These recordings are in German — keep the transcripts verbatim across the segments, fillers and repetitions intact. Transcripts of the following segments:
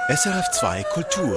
S R F zwei Kultur.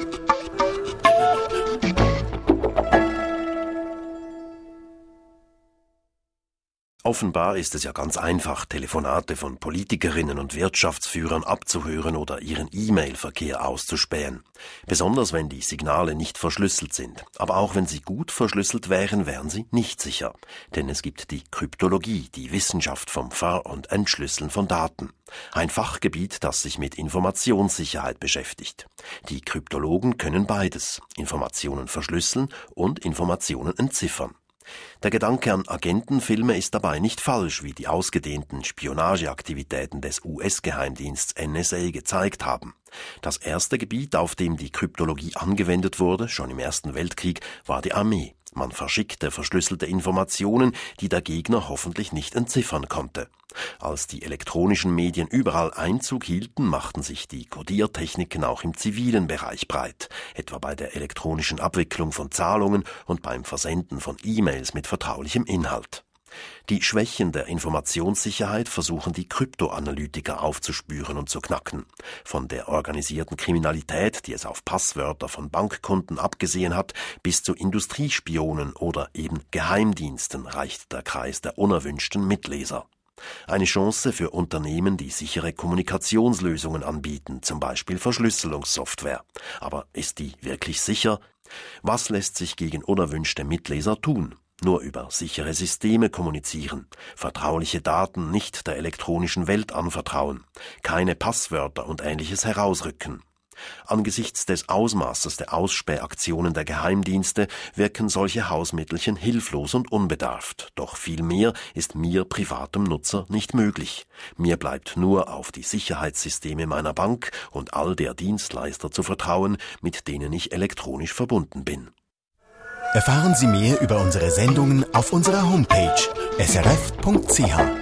Offenbar ist es ja ganz einfach, Telefonate von Politikerinnen und Wirtschaftsführern abzuhören oder ihren E-Mail-Verkehr auszuspähen. Besonders wenn die Signale nicht verschlüsselt sind. Aber auch wenn sie gut verschlüsselt wären, wären sie nicht sicher. Denn es gibt die Kryptologie, die Wissenschaft vom Ver- und Entschlüsseln von Daten. Ein Fachgebiet, das sich mit Informationssicherheit beschäftigt. Die Kryptologen können beides: Informationen verschlüsseln und Informationen entziffern. Der Gedanke an Agentenfilme ist dabei nicht falsch, wie die ausgedehnten Spionageaktivitäten des U S-Geheimdiensts N S A gezeigt haben. Das erste Gebiet, auf dem die Kryptologie angewendet wurde, schon im Ersten Weltkrieg, war die Armee. Man verschickte verschlüsselte Informationen, die der Gegner hoffentlich nicht entziffern konnte. Als die elektronischen Medien überall Einzug hielten, machten sich die Codiertechniken auch im zivilen Bereich breit, etwa bei der elektronischen Abwicklung von Zahlungen und beim Versenden von E-Mails mit vertraulichem Inhalt. Die Schwächen der Informationssicherheit versuchen die Kryptoanalytiker aufzuspüren und zu knacken. Von der organisierten Kriminalität, die es auf Passwörter von Bankkonten abgesehen hat, bis zu Industriespionen oder eben Geheimdiensten reicht der Kreis der unerwünschten Mitleser. Eine Chance für Unternehmen, die sichere Kommunikationslösungen anbieten, zum Beispiel Verschlüsselungssoftware. Aber ist die wirklich sicher? Was lässt sich gegen unerwünschte Mitleser tun? Nur über sichere Systeme kommunizieren, vertrauliche Daten nicht der elektronischen Welt anvertrauen, keine Passwörter und Ähnliches herausrücken. Angesichts des Ausmaßes der Ausspähaktionen der Geheimdienste wirken solche Hausmittelchen hilflos und unbedarft. Doch viel mehr ist mir, privatem Nutzer, nicht möglich. Mir bleibt nur auf die Sicherheitssysteme meiner Bank und all der Dienstleister zu vertrauen, mit denen ich elektronisch verbunden bin. Erfahren Sie mehr über unsere Sendungen auf unserer Homepage s r f punkt c h.